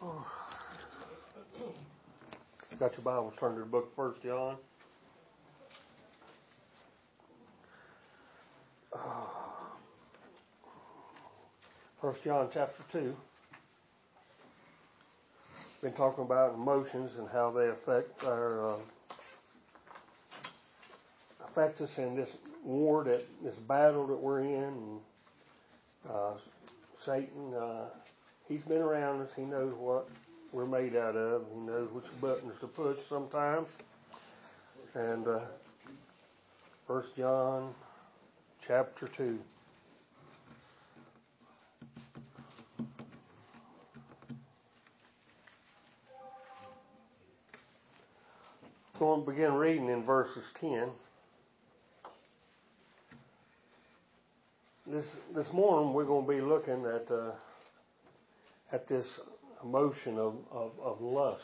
Got your Bibles, turn to the book of 1 John. 1 John chapter 2. Been talking about emotions and how they affect us in this war, this battle that we're in. And Satan, he's been around us. He knows what we're made out of. He knows which buttons to push sometimes. And 1 John chapter 2. I'm going to begin reading in verses 10. This morning we're going to be looking at this emotion of lust.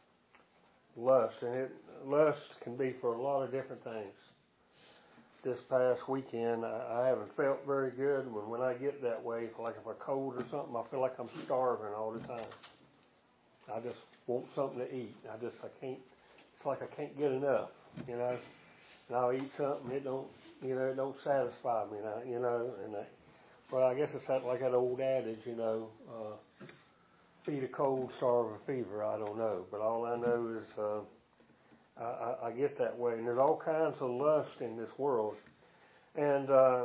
And lust can be for a lot of different things. This past weekend I haven't felt very good. When I get that way, like if I'm cold or something, I feel like I'm starving all the time. I just want something to eat. I can't. It's like I can't get enough, And I'll eat something, it don't satisfy me, well, I guess it's like that old adage, feed a cold, starve a fever. I don't know, but all I know is I get that way, and there's all kinds of lust in this world, and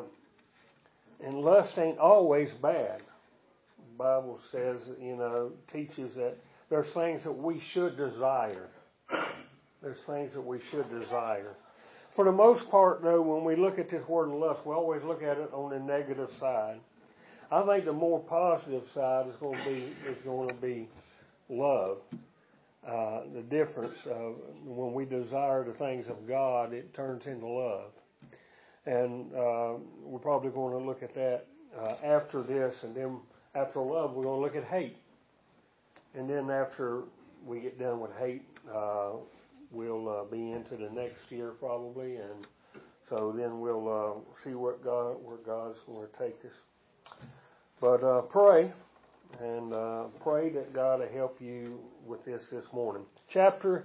lust ain't always bad. The Bible says, teaches that there's things that we should desire. There's things that we should desire. For the most part, though, when we look at this word lust, we always look at it on the negative side. I think the more positive side is going to be love. The difference of when we desire the things of God, it turns into love. And we're probably going to look at that after this, and then after love, we're going to look at hate. And then after we get done with hate, we'll be into the next year probably, and so then we'll see where God's going to take us. But pray, and pray that God will help you with this morning. Chapter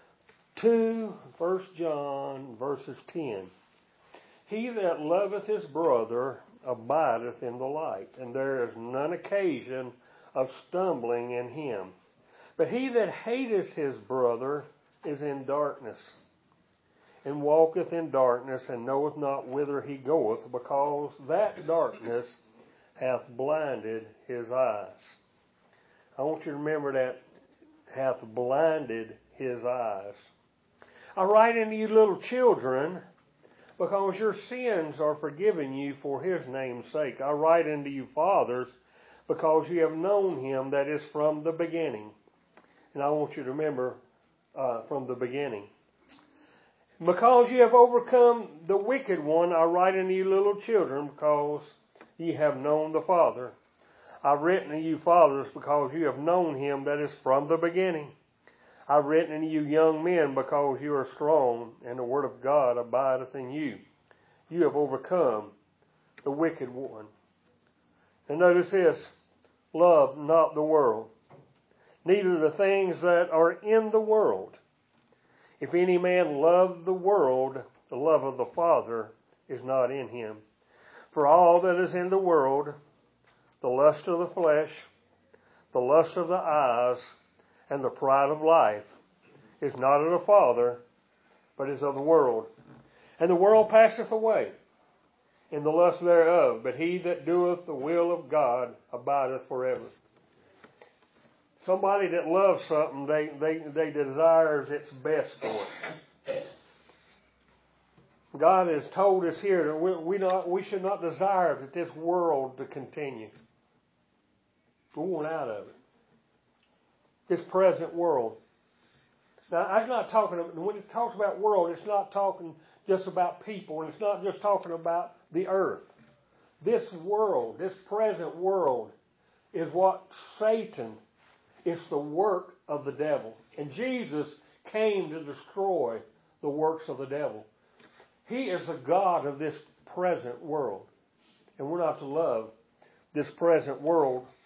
2, 1 John, verses 10. He that loveth his brother abideth in the light, and there is none occasion of stumbling in him. But he that hateth his brother is in darkness, and walketh in darkness, and knoweth not whither he goeth, because that darkness hath blinded his eyes. I want you to remember that, hath blinded his eyes. I write unto you, little children, because your sins are forgiven you for his name's sake. I write unto you, fathers, because you have known him that is from the beginning. And I want you to remember from the beginning. Because you have overcome the wicked one, I write unto you, little children, because ye have known the Father. I've written unto you, fathers, because you have known him that is from the beginning. I've written unto you, young men, because you are strong, and the word of God abideth in you. You have overcome the wicked one. And notice this, love not the world, neither the things that are in the world. If any man love the world, the love of the Father is not in him. For all that is in the world, the lust of the flesh, the lust of the eyes, and the pride of life, is not of the Father, but is of the world. And the world passeth away, in the lust thereof, but he that doeth the will of God abideth forever. Somebody that loves something, they desires its best for it. God has told us here that we should not desire that this world to continue. We want out of it. This present world. Now, I'm not talking, when it talks about world, it's not talking just about people, and it's not just talking about the earth. This world, this present world, is what Satan, it's the work of the devil. And Jesus came to destroy the works of the devil. He is the God of this present world. And we're not to love this present world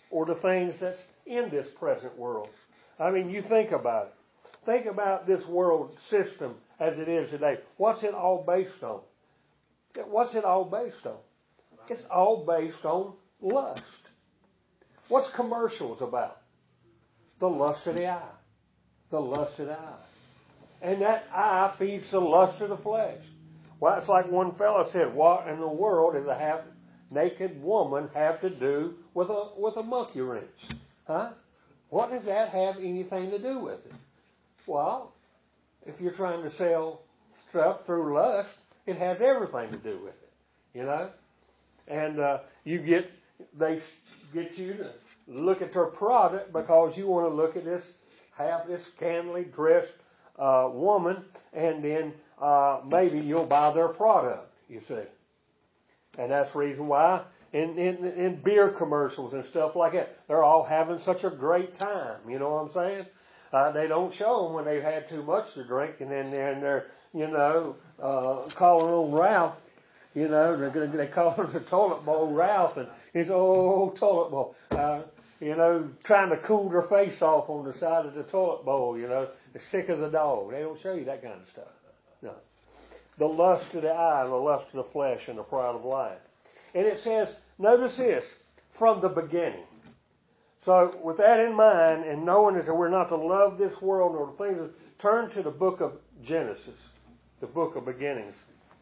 or the things that's in this present world. I mean, you think about it. Think about this world system as it is today. What's it all based on? What's it all based on? It's all based on lust. What's commercials about? The lust of the eye. The lust of the eye. And that eye feeds the lust of the flesh. Well, it's like one fellow said, what in the world does a half-naked woman have to do with a monkey wrench? Huh? What does that have anything to do with it? Well, if you're trying to sell stuff through lust, it has everything to do with it, you know. And they get you to look at their product because you want to look at this, have this scantily dressed woman, and then maybe you'll buy their product. You see, and that's the reason why in beer commercials and stuff like that, they're all having such a great time. You know what I'm saying? They don't show them when they've had too much to drink, and then they're calling on Ralph. You know, they call him the toilet bowl Ralph, and he's toilet bowl. Trying to cool their face off on the side of the toilet bowl. You know, as sick as a dog. They don't show you that kind of stuff. No, the lust of the eye, and the lust of the flesh, and the pride of life. And it says, notice this, from the beginning. So with that in mind, and knowing that we're not to love this world or the things, turn to the book of Genesis, the book of beginnings.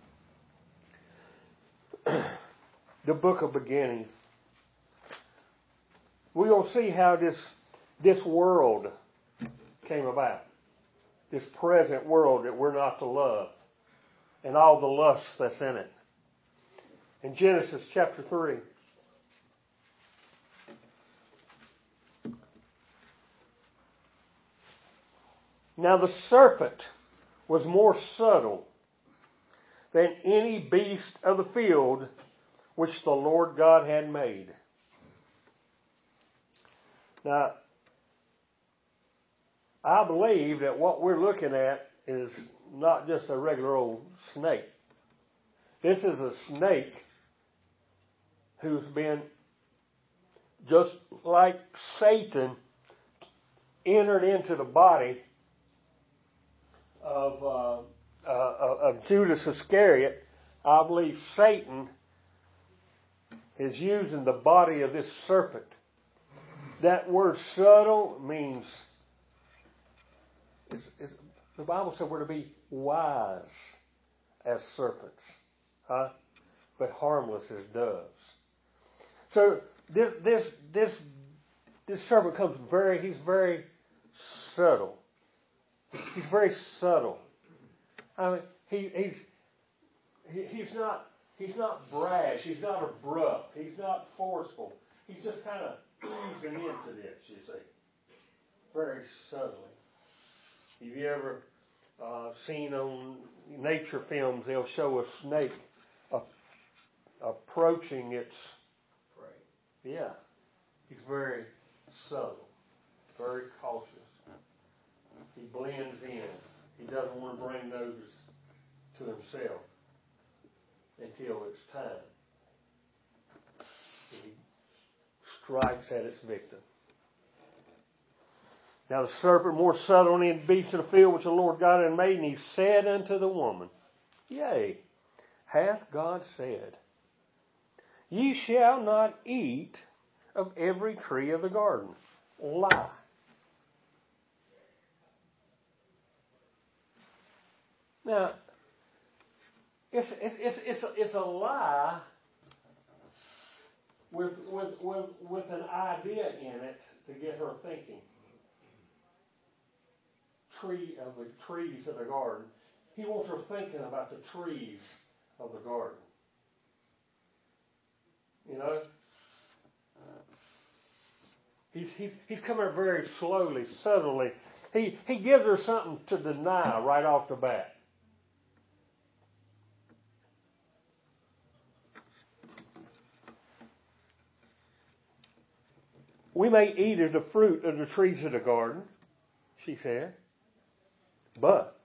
The book of beginnings. We'll see how this world came about. This present world that we're not to love. And all the lust that's in it. In Genesis chapter 3. Now the serpent was more subtle than any beast of the field which the Lord God had made. Now, I believe that what we're looking at is not just a regular old snake. This is a snake who's been, just like Satan, entered into the body of Judas Iscariot. I believe Satan is using the body of this serpent. That word subtle means, the Bible said we're to be wise as serpents, but harmless as doves. So this serpent comes he's very subtle. He's very subtle. I mean, he's not brash. He's not abrupt. He's not forceful. He's just kind of easing into this, you see, very subtly. Have you ever seen on nature films? They'll show a snake approaching its prey. Yeah, he's very subtle, very cautious. He blends in. He doesn't want to bring notice to himself until it's time. He strikes at its victim. Now the serpent more subtle than any beast of the field which the Lord God had made, and he said unto the woman, Yea, hath God said, Ye shall not eat of every tree of the garden. Lie. Now, it's a lie with an idea in it to get her thinking. Of the trees of the garden. He wants her thinking about the trees of the garden. You know? He's coming up very slowly, subtly. He gives her something to deny right off the bat. We may eat of the fruit of the trees of the garden, she said. But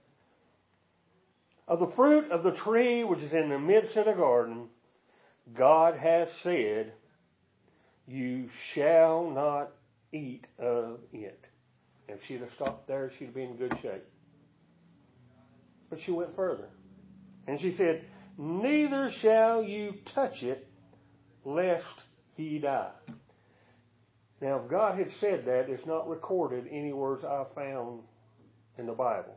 of the fruit of the tree which is in the midst of the garden, God has said, you shall not eat of it. If she'd have stopped there, she'd have been in good shape. But she went further. And she said, neither shall you touch it, lest ye die. Now, if God had said that, it's not recorded anywhere I found in the Bible.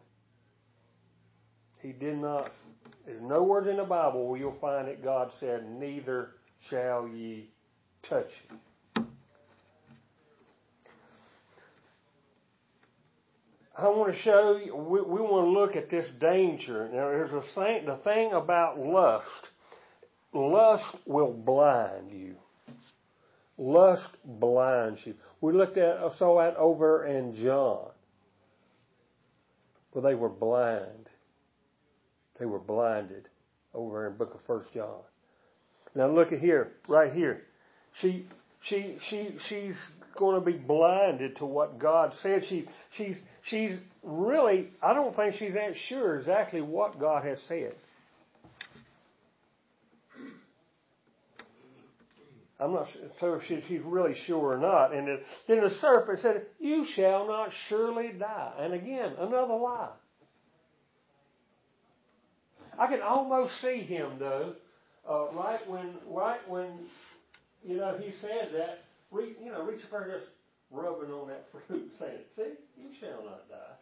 He did not. There's no word in the Bible where you'll find that God said, neither shall ye touch it. I want to show you, we want to look at this danger. Now, there's the thing about lust. Lust will blind you. Lust blinds you. We saw that over in John, where they were blind. They were blinded over in the book of 1 John. Now look at here, right here. She's going to be blinded to what God said. She's really, I don't think she's that sure exactly what God has said. I'm not sure if she's really sure or not. And then the serpent said, you shall not surely die. And again, another lie. I can almost see him though, right when he said that, reach up there and just rubbing on that fruit, saying, see, you shall not die.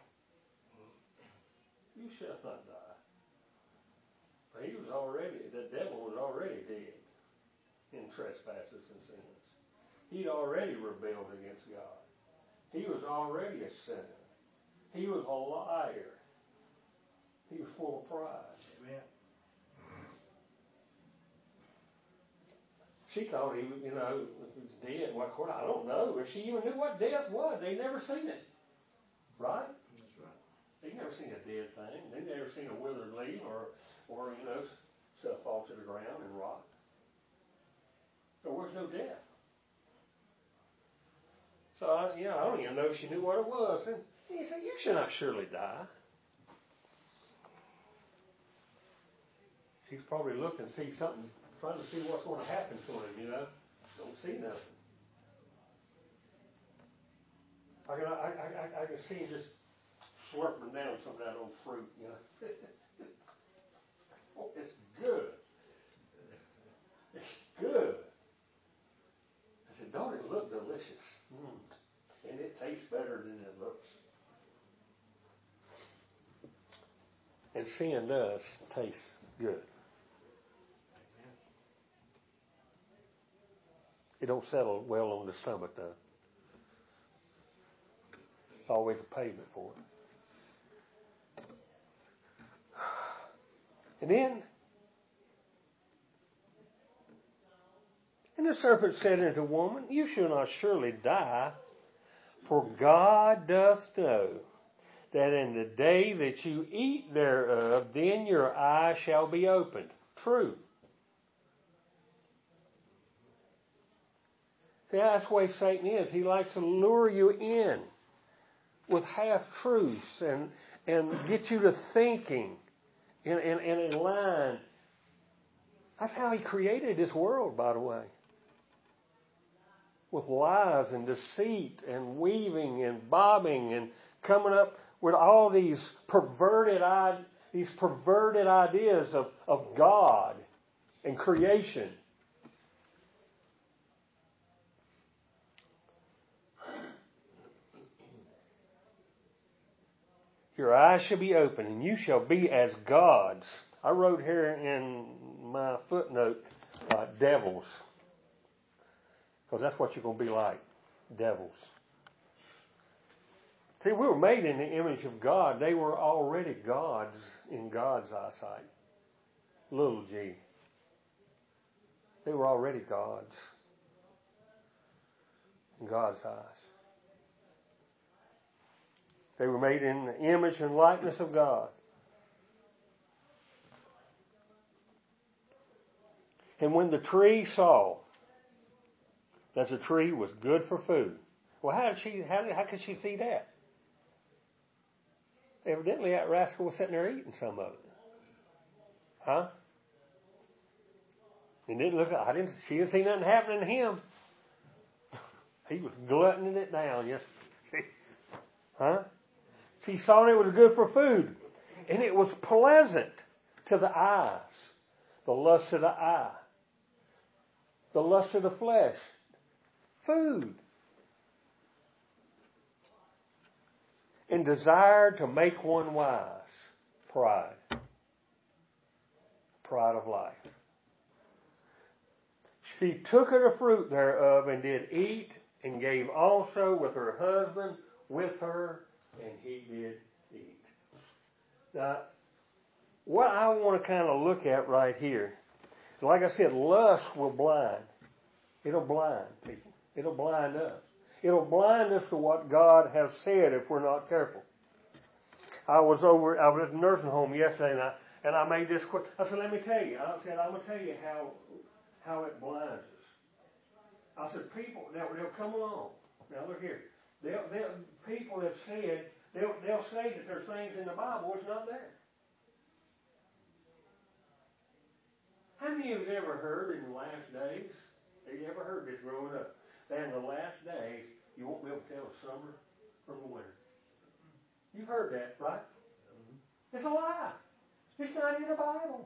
You shall not die. But the devil was already dead in trespasses and sins. He'd already rebelled against God. He was already a sinner. He was a liar. He was full of pride. Amen. She thought he was, if he was dead. Well, I don't know if she even knew what death was. They'd never seen it. Right? That's right. They'd never seen a dead thing. They'd never seen a withered leaf or stuff fall to the ground and rot. There was no death. So, I don't even know if she knew what it was. And he said, you shall not surely die. She's probably looking to see something, trying to see what's going to happen to him, Don't see nothing. I can see him just slurping down some of that old fruit, Oh, it's good. It's good. I said, don't it look delicious? And it tastes better than it looks. And sin does taste good. It don't settle well on the stomach, though. It's always a payment for it. And the serpent said unto the woman, you shall not surely die, for God doth know that in the day that you eat thereof, then your eyes shall be opened. True. See, that's the way Satan is. He likes to lure you in with half-truths and get you to thinking in a line. That's how he created this world, by the way. With lies and deceit and weaving and bobbing and coming up with all these perverted ideas of God and creation. Your eyes shall be open, and you shall be as gods. I wrote here in my footnote, devils. Because that's what you're going to be like, devils. See, we were made in the image of God. They were already gods in God's eyesight. Little g. They were already gods in God's eyes. They were made in the image and likeness of God. And when the tree saw that the tree was good for food, well, how could she see that? Evidently, that rascal was sitting there eating some of it. Huh? It didn't look. She didn't see nothing happening to him. He was gluttoning it down. Yes. See? Huh? He saw it was good for food. And it was pleasant to the eyes. The lust of the eye. The lust of the flesh. Food. And desire to make one wise. Pride. Pride of life. She took of the fruit thereof and did eat, and gave also with her husband with her, and he did eat. Now, what I want to kind of look at right here, like I said, lust will blind. It'll blind people. It'll blind us. It'll blind us to what God has said if we're not careful. I was at the nursing home yesterday, and I made this quick. I said, let me tell you. I said, I'm going to tell you how it blinds us. I said, people, they'll come along. Now look here. People have said, they'll say that there's things in the Bible that's not there. How many of you have ever heard in the last days, have you ever heard this growing up, that in the last days you won't be able to tell the summer from the winter? You've heard that, right? It's a lie. It's not in the Bible.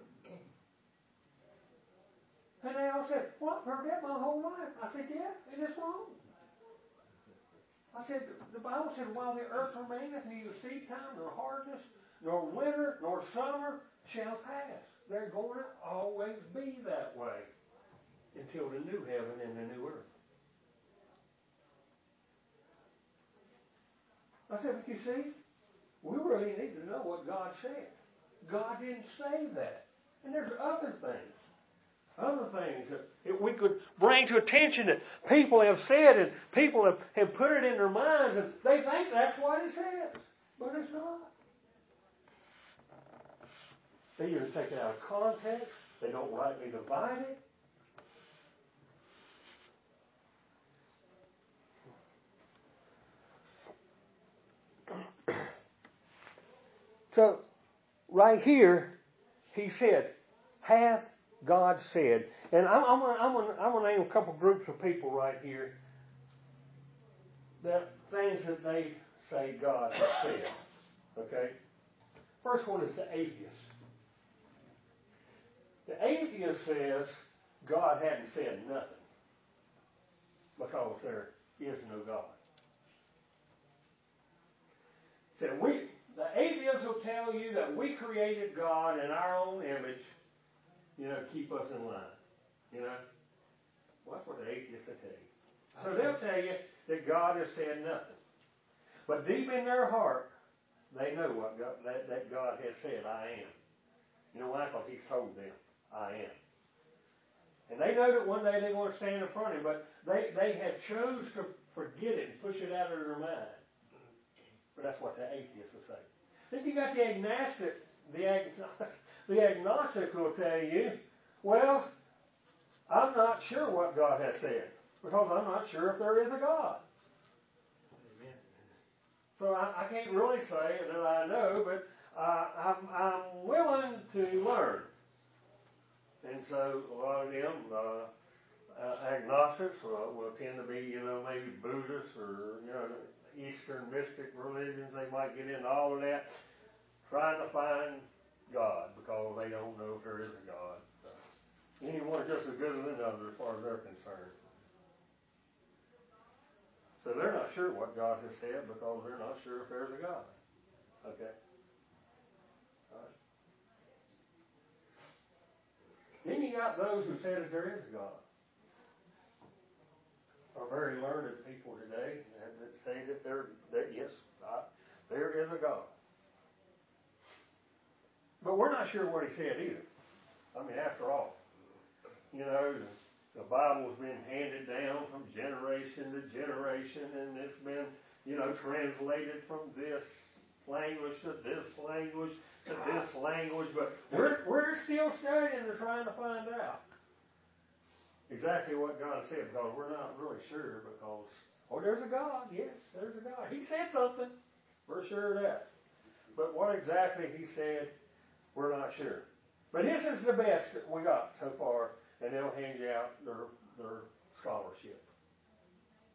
And they all said, well, I've heard that my whole life. I said, yeah, and it's wrong. I said, the Bible said, while the earth remaineth, neither seed time, nor harvest, nor winter, nor summer shall pass. They're going to always be that way until the new heaven and the new earth. I said, but you see, we really need to know what God said. God didn't say that. And there's other things that we could bring to attention that people have said and people have put it in their minds and they think that's what it says. But it's not. They either take it out of context, they don't rightly divide it. So, right here, he said, hath God said. And I'm going to name a couple groups of people right here that things that they say God has said. Okay? First one is the atheist. The atheist says God hadn't said nothing because there is no God. So the atheist will tell you that we created God in our own image, to keep us in line. Well, that's what the atheists will tell you. So they'll tell you that God has said nothing. But deep in their heart, they know what that God has said, I am. You know why? Because He's told them, I am. And they know that one day they're going to stand in front of Him, but they have chose to forget it and push it out of their mind. But that's what the atheists will say. Then you got the agnostic. The agnostic will tell you, well, I'm not sure what God has said because I'm not sure if there is a God. Amen. So I can't really say that I know, but I'm willing to learn. And so a lot of them agnostics will tend to be, maybe Buddhists or Eastern mystic religions. They might get into all of that, trying to find God because they don't know if there is a God. So, anyone is just as good as another as far as they're concerned. So they're not sure what God has said because they're not sure if there's a God. Okay? All right. Then you got those who say that there is a God. Are very learned people today that say that there is a God. But we're not sure what He said either. I mean, after all, the Bible's been handed down from generation to generation, and it's been, translated from this language to this language to this language. But we're still studying and trying to find out exactly what God said because we're not really sure because, there's a God. Yes, there's a God. He said something. We're sure of that. But what exactly He said, we're not sure. But this is the best that we got so far, and they'll hand you out their scholarship.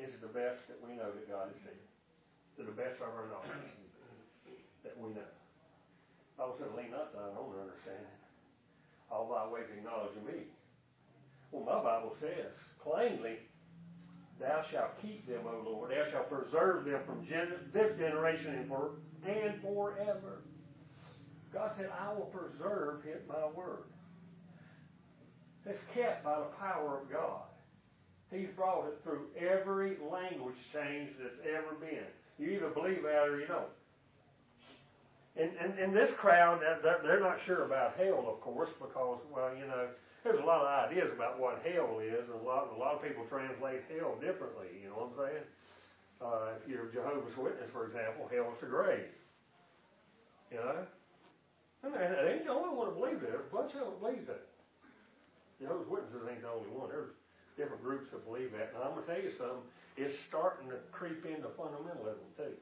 is the best that we know that God has said. To the best of our knowledge that we know. The Bible said, lean not to thine own understanding. All thy ways acknowledge me. Well, my Bible says plainly, thou shalt keep them, O Lord. Thou shalt preserve them from this generation and forever. God said, I will preserve my word. It's kept by the power of God. He's brought it through every language change that's ever been. You either believe that or you don't. And this crowd, they're not sure about hell, of course, because, well, there's a lot of ideas about what hell is. And a lot of people translate hell differently, you know what I'm saying? If you're a Jehovah's Witness, for example, hell is the grave. You know? And they ain't the only one to believe that. There's a bunch of them that believe that. Jehovah's Witnesses ain't the only one. There's different groups that believe that. And I'm going to tell you something. It's starting to creep into fundamentalism, too.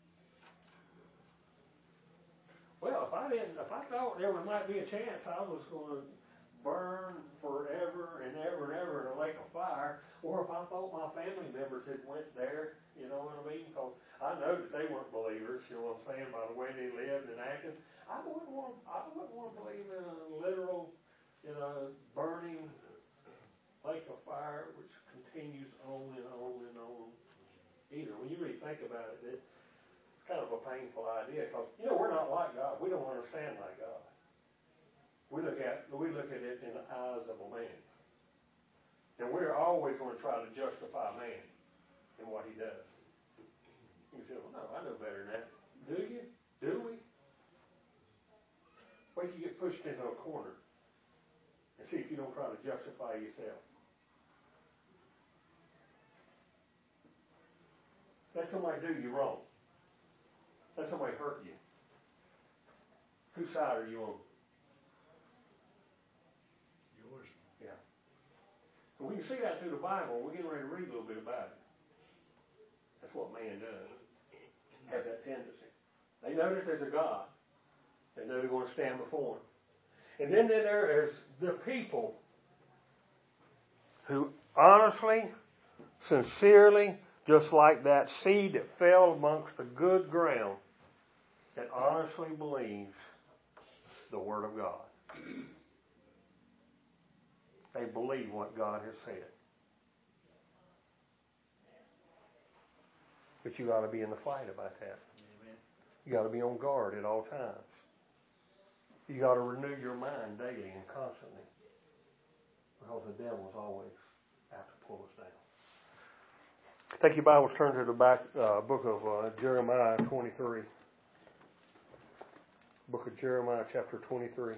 Well, if I thought there might be a chance I was going to burn forever and ever and ever in a lake of fire, or if I thought my family members had went there, you know what I mean? Because I know that they weren't believers, you know what I'm saying, by the way they lived and acted. I wouldn't want to believe in a literal, burning lake of fire which continues on and on and on. Either when you really think about it, it's kind of a painful idea because we're not like God. We don't understand like God. We look at it in the eyes of a man, and we're always going to try to justify man in what he does. You say, "Well, no, I know better than that." Do you? Do we? Wait till you get pushed into a corner and see if you don't try to justify yourself. Let somebody do you wrong. Let somebody hurt you. Whose side are you on? Yours. Yeah. And we can see that through the Bible. We're getting ready to read a little bit about it. That's what man does. Has that tendency. They know that there's a God. They know they're going to stand before him. And then there is the people who honestly, sincerely, just like that seed that fell amongst the good ground, that honestly believes the Word of God. They believe what God has said. But you got to be in the fight about that. Amen. You got to be on guard at all times. You got to renew your mind daily and constantly, because the devil is always out to pull us down. Take your Bibles, turn to the back book of Jeremiah 23. Book of Jeremiah, chapter 23.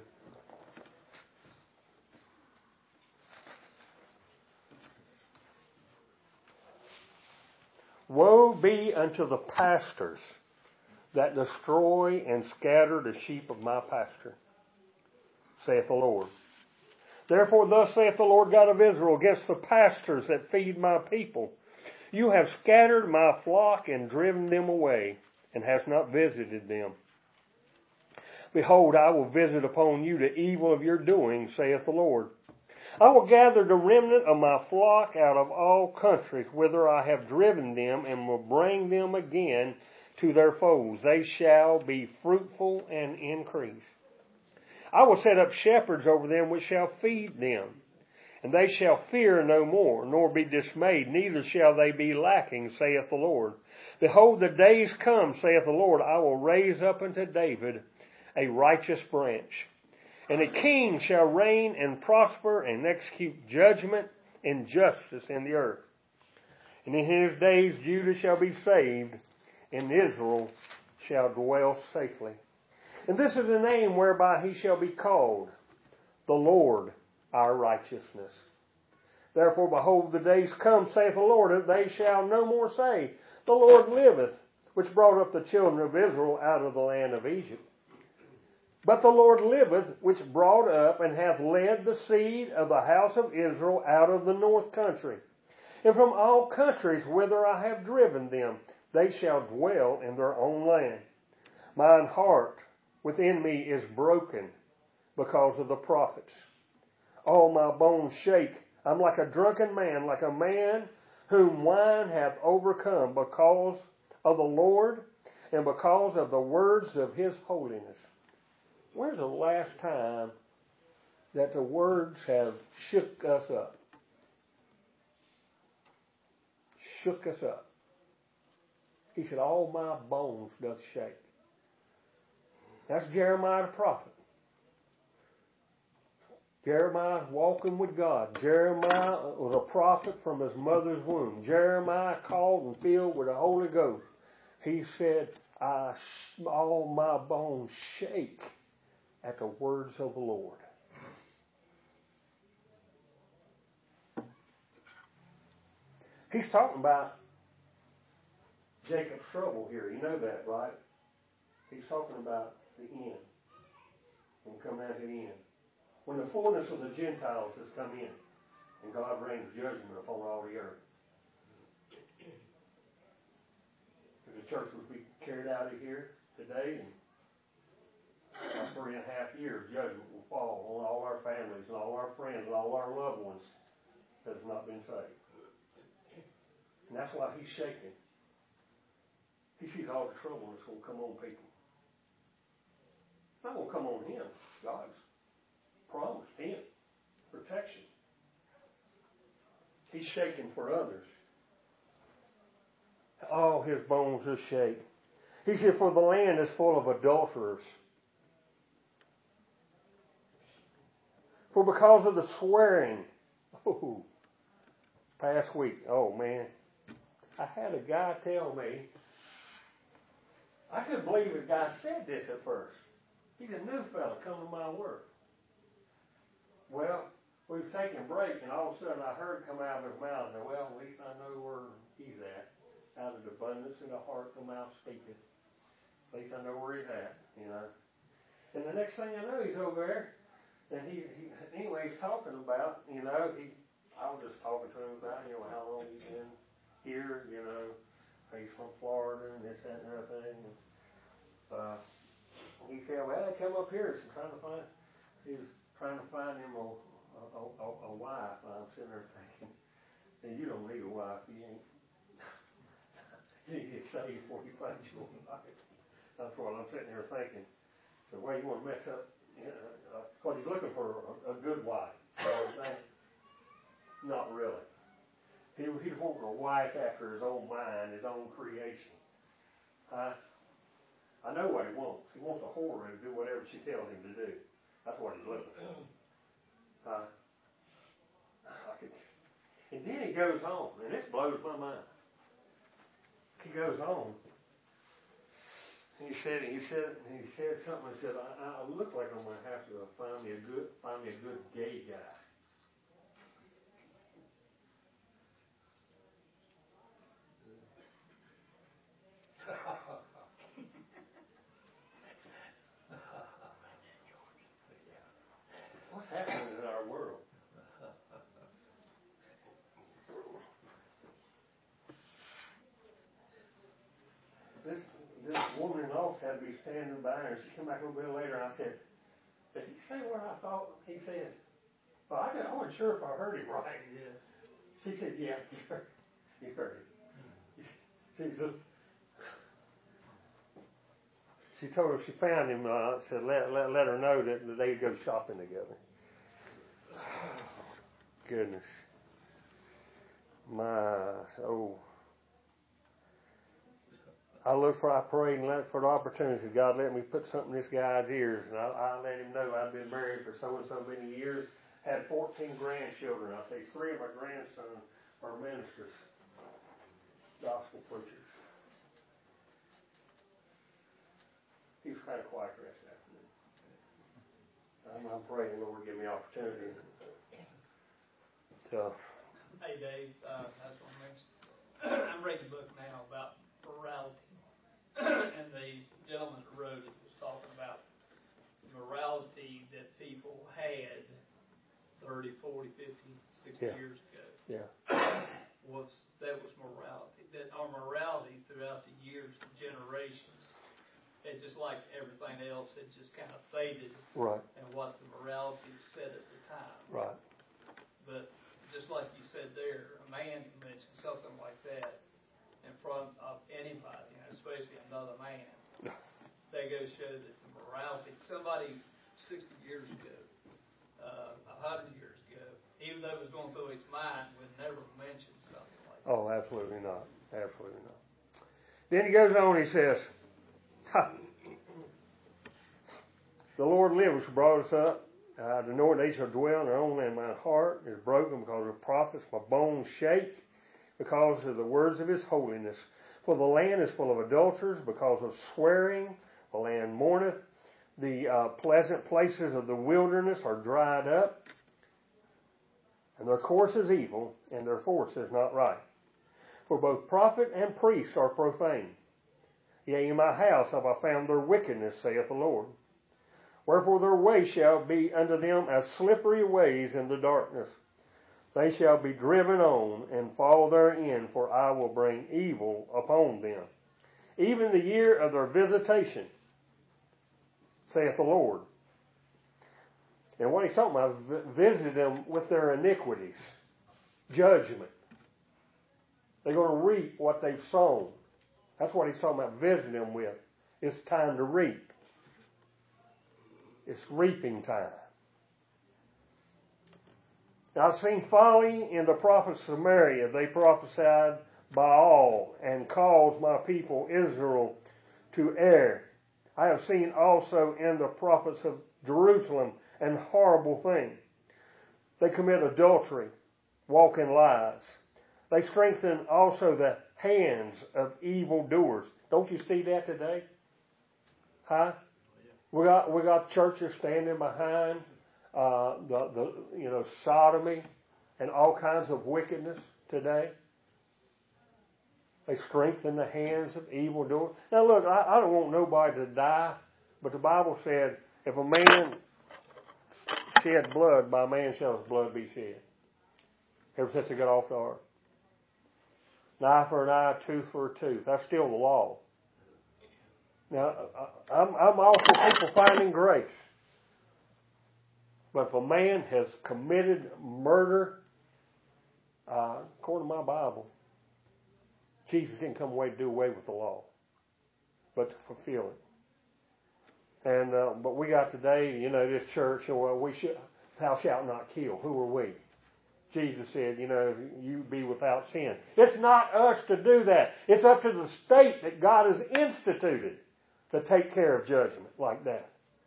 Woe be unto the pastors that destroy and scatter the sheep of my pasture, saith the Lord. Therefore thus saith the Lord God of Israel against the pastors that feed my people. You have scattered my flock and driven them away, and hast not visited them. Behold, I will visit upon you the evil of your doing, saith the Lord. I will gather the remnant of my flock out of all countries whither I have driven them, and will bring them again to their folds. They shall be fruitful and increase. I will set up shepherds over them which shall feed them. And they shall fear no more, nor be dismayed, neither shall they be lacking, saith the Lord. Behold, the days come, saith the Lord, I will raise up unto David a righteous branch. And a king shall reign and prosper and execute judgment and justice in the earth. And in his days Judah shall be saved, and Israel shall dwell safely. And this is the name whereby he shall be called, the Lord our righteousness. Therefore, behold, the days come, saith the Lord, that they shall no more say, the Lord liveth, which brought up the children of Israel out of the land of Egypt. But the Lord liveth, which brought up and hath led the seed of the house of Israel out of the north country. And from all countries whither I have driven them, they shall dwell in their own land. Mine heart within me is broken because of the prophets. All my bones shake. I'm like a drunken man, like a man whom wine hath overcome, because of the Lord and because of the words of His holiness. When's the last time that the words have shook us up? Shook us up. He said, all my bones doth shake. That's Jeremiah the prophet. Jeremiah walking with God. Jeremiah was a prophet from his mother's womb. Jeremiah called and filled with the Holy Ghost. He said, all my bones shake at the words of the Lord. He's talking about Jacob's trouble here. You know that, right? He's talking about the end. When we come down to the end. When the fullness of the Gentiles has come in, and God rains judgment upon all the earth. If the church would be carried out of here today, in 3.5 years, judgment will fall on all our families and all our friends and all our loved ones that have not been saved. And that's why he's shaking. He sees all the trouble that's going to come on people. It's not going to come on him. God's promised him protection. He's shaking for others. All his bones are shaken. He said, for the land is full of adulterers. For because of the swearing. Past week. Oh, man. I had a guy tell me. I couldn't believe a guy said this at first. He's a new fella coming to my work. Well, we were taking a break, and all of a sudden I heard come out of his mouth, and well, at least I know where he's at. Out of the abundance of the heart, the mouth speaketh. At least I know where he's at, you know. And the next thing I know, he's over there, and he's talking about, you know, I was just talking to him about, you know, how long he's been here, you know. He's from Florida, and this, that, and everything. He said, well, I come up here, so he was trying to find him a wife. And I'm sitting there thinking, and you don't need a wife. You need to get saved before you find you a wife. That's what I'm sitting here thinking. So why you want to mess up? Because he's looking for a good wife. Not really. He's wanting a wife after his own mind, his own creation. I know what he wants. He wants a whore to do whatever she tells him to do. That's what he's looking for. And then he goes on, and this blows my mind. He goes on. He said something. He said, I look like I'm going to have to find me a good gay guy. What's happening in our world? This woman in the office had to be standing by her, and she came back a little bit later, and I said, did he say what I thought he said? Well, I wasn't sure if I heard him right. Yeah. She said, yeah, you heard him. She told her she found him, said let her know that they'd go shopping together. Goodness. I prayed and looked for the opportunity. God, let me put something in this guy's ears. And I let him know I'd been married for so and so many years, had 14 grandchildren. I say 3 of my grandsons are ministers, gospel preachers. He was kind of quiet the rest of the afternoon. I'm praying, Lord, give me opportunity. So. Hey, Dave, that's what I mentioned. I'm reading a book now about morality. And the gentleman that wrote it was talking about morality that people had 30, 40, 50, 60 years ago. Yeah. That was morality. That our morality throughout the years and generations, it just like everything else, it just kind of faded. Right. And what the morality said at the time. Right. But just like you said there, I man can mention something like that in front of anybody, especially another man, that goes to show that the morality, somebody 60 years ago, 100 years ago, even though it was going through his mind, would never mention something like that. Oh, absolutely not. Absolutely not. Then he goes on, he says, the Lord liveth, which brought us up. The Lord, they shall dwell in their own land. My heart is broken because of the prophets. My bones shake because of the words of his holiness. For the land is full of adulterers because of swearing. The land mourneth. The pleasant places of the wilderness are dried up. And their course is evil, and their force is not right. For both prophet and priest are profane. Yea, in my house have I found their wickedness, saith the Lord. Wherefore their way shall be unto them as slippery ways in the darkness. They shall be driven on and fall therein, for I will bring evil upon them. Even the year of their visitation, saith the Lord. And what he's talking about is visit them with their iniquities. Judgment. They're going to reap what they've sown. That's what he's talking about, visiting them with. It's time to reap. It's reaping time. Now, I've seen folly in the prophets of Samaria. They prophesied Baal and caused my people Israel to err. I have seen also in the prophets of Jerusalem an horrible thing. They commit adultery, walk in lies. They strengthen also the hands of evildoers. Don't you see that today? Huh? We got churches standing behind the sodomy and all kinds of wickedness today. They strengthen the hands of evildoers. Now look, I don't want nobody to die, but the Bible said, if a man shed blood, by man shall his blood be shed. Ever since they got off the ark. An eye for an eye, tooth for a tooth. That's still the law. Now, I'm all for people finding grace. But if a man has committed murder, according to my Bible, Jesus didn't come away to do away with the law, but to fulfill it. And but we got today, this church, well, thou shalt not kill. Who are we? Jesus said, you be without sin. It's not us to do that. It's up to the state that God has instituted to take care of judgment like that.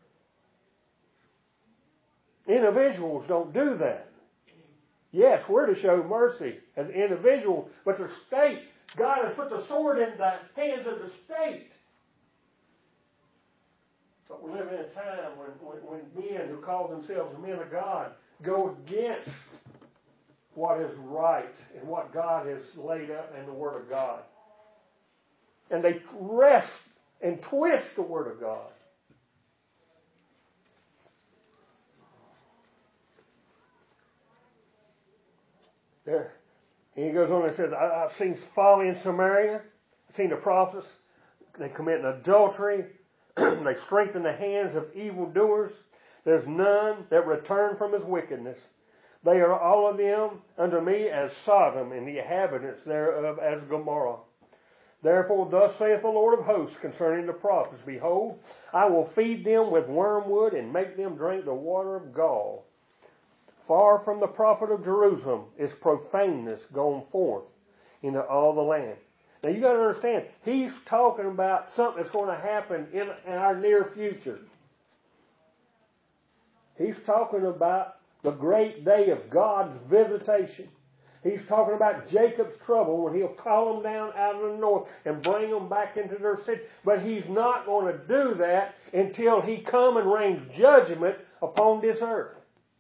Individuals don't do that. Yes, we're to show mercy as individuals, but the state, God has put the sword in the hands of the state. But we live in a time when men who call themselves men of God go against what is right and what God has laid up in the Word of God. And they wrest and twist the Word of God. There. And he goes on and says, I've seen folly in Samaria. I've seen the prophets. They commit adultery. They strengthen the hands of evildoers. There's none that return from his wickedness. They are all of them unto me as Sodom, and the inhabitants thereof as Gomorrah. Therefore thus saith the Lord of hosts concerning the prophets, Behold, I will feed them with wormwood, and make them drink the water of gall. Far from the prophet of Jerusalem is profaneness gone forth into all the land. Now you got to understand, he's talking about something that's going to happen in our near future. He's talking about the great day of God's visitation. He's talking about Jacob's trouble when he'll call them down out of the north and bring them back into their city. But he's not going to do that until he come and rains judgment upon this earth.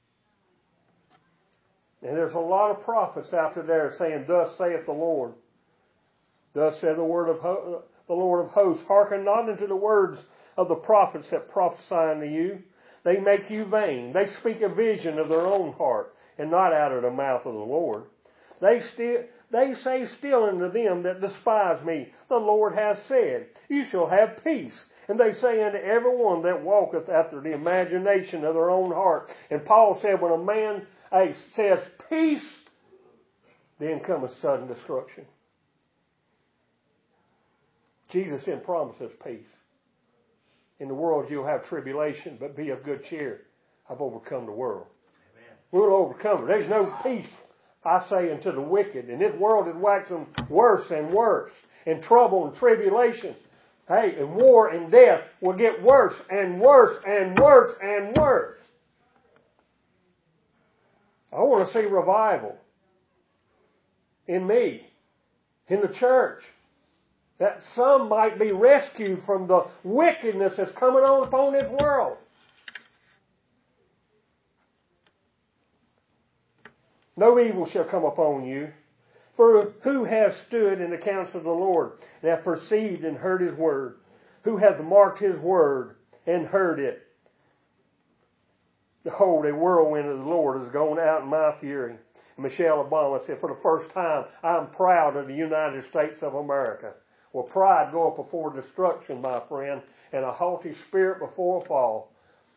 And there's a lot of prophets out there saying, Thus saith the Lord. Thus saith the Lord of hosts, Hearken not unto the words of the prophets that prophesy unto you. They make you vain. They speak a vision of their own heart, and not out of the mouth of the Lord. They say still unto them that despise me, The Lord hath said, You shall have peace. And they say unto every one that walketh after the imagination of their own heart. And Paul said, when a man says peace, then cometh sudden destruction. Jesus didn't promise us peace. In the world you'll have tribulation, but be of good cheer. I've overcome the world. Amen. We'll overcome it. There's no peace, I say, unto the wicked. And this world is waxing worse and worse. And trouble and tribulation. Hey, and war and death will get worse and worse and worse and worse. I want to see revival in me, in the church, that some might be rescued from the wickedness that's coming on upon this world. No evil shall come upon you. For who has stood in the counsel of the Lord, and hath perceived and heard His word? Who hath marked His word and heard it? Behold, a whirlwind of the Lord is going out in my fury. And Michelle Obama said, for the first time, I'm proud of the United States of America. Well, pride goeth before destruction, my friend, and a haughty spirit before a fall.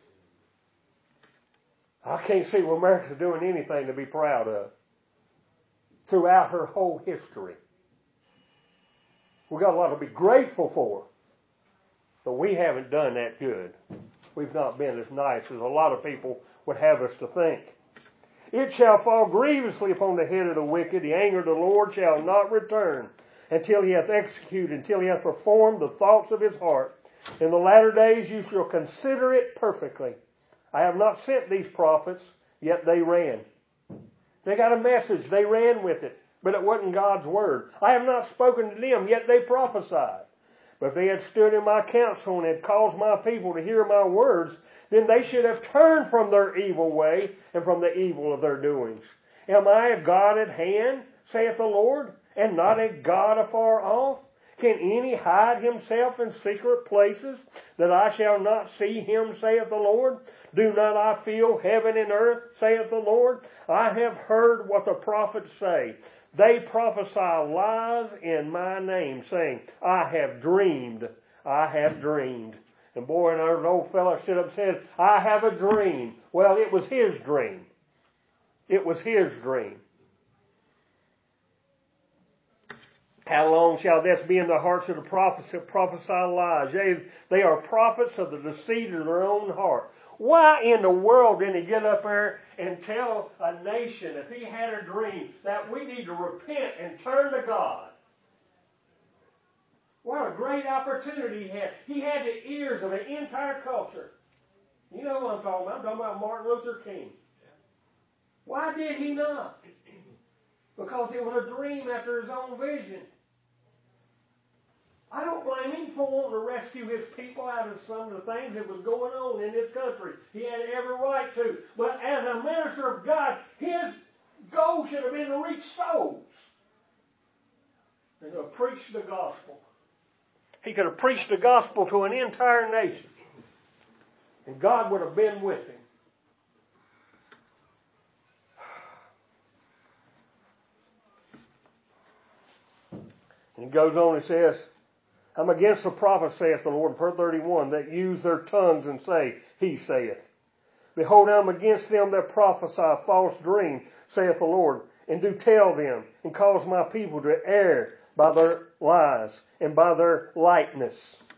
I can't see where America's doing anything to be proud of throughout her whole history. We've got a lot to be grateful for, but we haven't done that good. We've not been as nice as a lot of people would have us to think. It shall fall grievously upon the head of the wicked. The anger of the Lord shall not return until He hath executed, until He hath performed the thoughts of His heart. In the latter days you shall consider it perfectly. I have not sent these prophets, yet they ran. They got a message, they ran with it, but it wasn't God's word. I have not spoken to them, yet they prophesied. But if they had stood in my counsel and had caused my people to hear my words, then they should have turned from their evil way and from the evil of their doings. Am I a God at hand, saith the Lord, and not a God afar off? Can any hide himself in secret places, that I shall not see him, saith the Lord? Do not I feel heaven and earth, saith the Lord? I have heard what the prophets say. They prophesy lies in my name, saying, I have dreamed, I have dreamed. And boy, and an old fellow stood up and said, I have a dream. Well, it was his dream. It was his dream. How long shall this be in the hearts of the prophets that prophesy lies? They are prophets of the deceit of their own heart. Why in the world didn't he get up there and tell a nation, if he had a dream, that we need to repent and turn to God? What a great opportunity he had. He had the ears of the entire culture. You know what I'm talking about. I'm talking about Martin Luther King. Why did he not? Because it was a dream after his own vision. I don't blame him for wanting to rescue his people out of some of the things that was going on in this country. He had every right to. But as a minister of God, his goal should have been to reach souls and to preach the gospel. He could have preached the gospel to an entire nation, and God would have been with him. And he goes on and says, I'm against the prophets, saith the Lord, verse 31, that use their tongues and say, He saith. Behold, I am against them that prophesy a false dream, saith the Lord, and do tell them, and cause my people to err by their lies and by their lightness.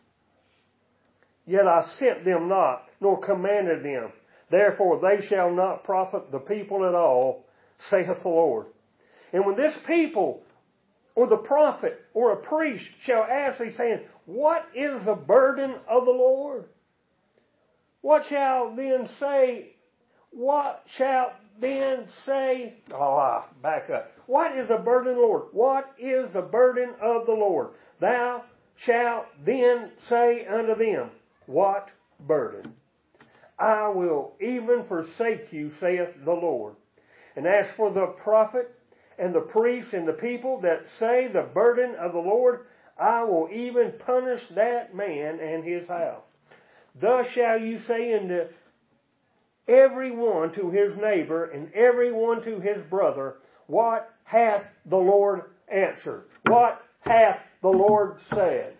Yet I sent them not, nor commanded them. Therefore they shall not profit the people at all, saith the Lord. And when this people, or the prophet, or a priest shall ask thee, saying, What is the burden of the Lord? What shall then say? What shall then say? Back up. What is the burden of the Lord? What is the burden of the Lord? Thou shalt then say unto them, What burden? I will even forsake you, saith the Lord. And as for the prophet, and the priests and the people that say the burden of the Lord, I will even punish that man and his house. Thus shall you say unto every one to his neighbor and every one to his brother, What hath the Lord answered? What hath the Lord said?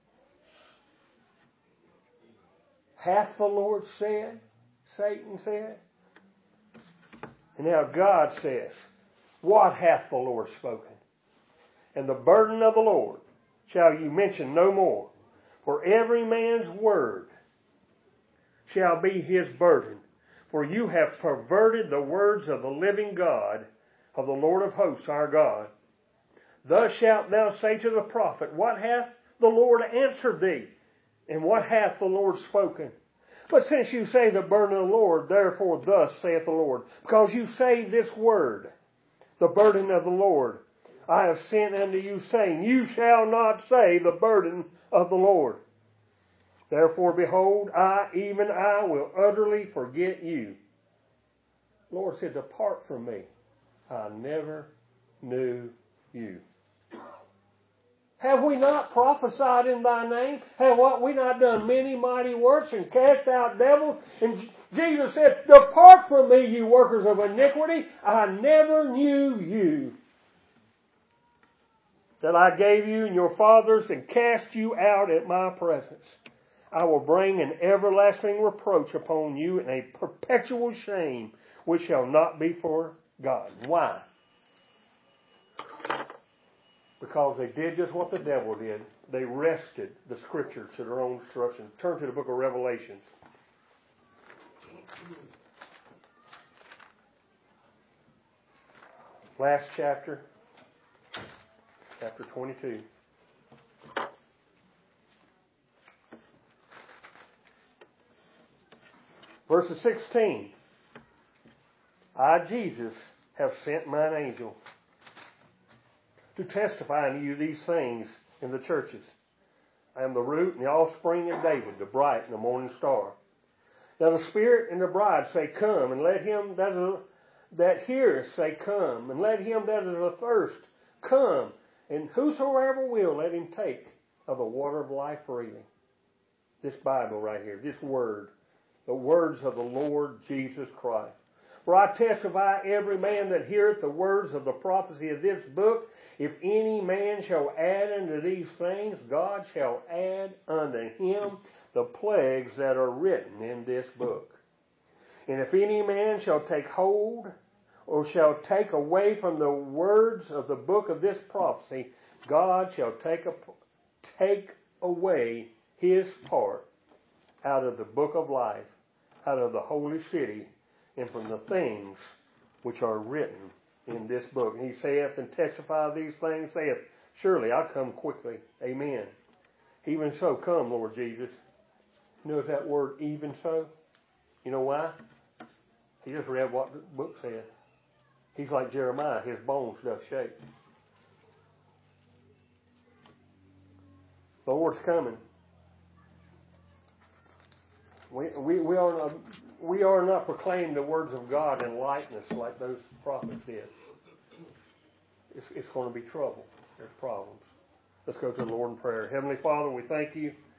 Hath the Lord said? Satan said. And now God says, what hath the Lord spoken? And the burden of the Lord shall you mention no more. For every man's word shall be his burden. For you have perverted the words of the living God, of the Lord of hosts, our God. Thus shalt thou say to the prophet, what hath the Lord answered thee? And what hath the Lord spoken? But since you say the burden of the Lord, therefore thus saith the Lord, because you say this word, the burden of the Lord, I have sent unto you, saying, you shall not say the burden of the Lord. Therefore, behold, even I will utterly forget you. The Lord said, depart from me. I never knew you. Have we not prophesied in thy name? Have we not done many mighty works and cast out devils? And Jesus said, depart from me, you workers of iniquity. I never knew you. That I gave you and your fathers and cast you out at my presence. I will bring an everlasting reproach upon you and a perpetual shame which shall not be forgotten. Why? Because they did just what the devil did. They wrested the Scriptures to their own destruction. Turn to the book of Revelations. Last chapter. Chapter 22. Verses 16. I, Jesus, have sent mine angel to testify unto you these things in the churches. I am the root and the offspring of David, the bright and the morning star. Now the Spirit and the bride say, come, and let him that heareth say, come, and let him that is athirst come, and whosoever will, let him take of the water of life freely. This Bible right here, this word, the words of the Lord Jesus Christ. For I testify every man that heareth the words of the prophecy of this book, if any man shall add unto these things, God shall add unto him the plagues that are written in this book. And if any man shall take hold, or shall take away from the words of the book of this prophecy, God shall take away his part out of the book of life, out of the holy city, and from the things which are written in this book. And he saith and testify these things, saith, surely I'll come quickly. Amen. Even so, come, Lord Jesus. You notice that word, even so? You know why? He just read what the book said. He's like Jeremiah. His bones doth shake. The Lord's coming. We are not proclaiming the words of God in lightness like those prophets did. It's going to be trouble. There's problems. Let's go to the Lord in prayer. Heavenly Father, we thank you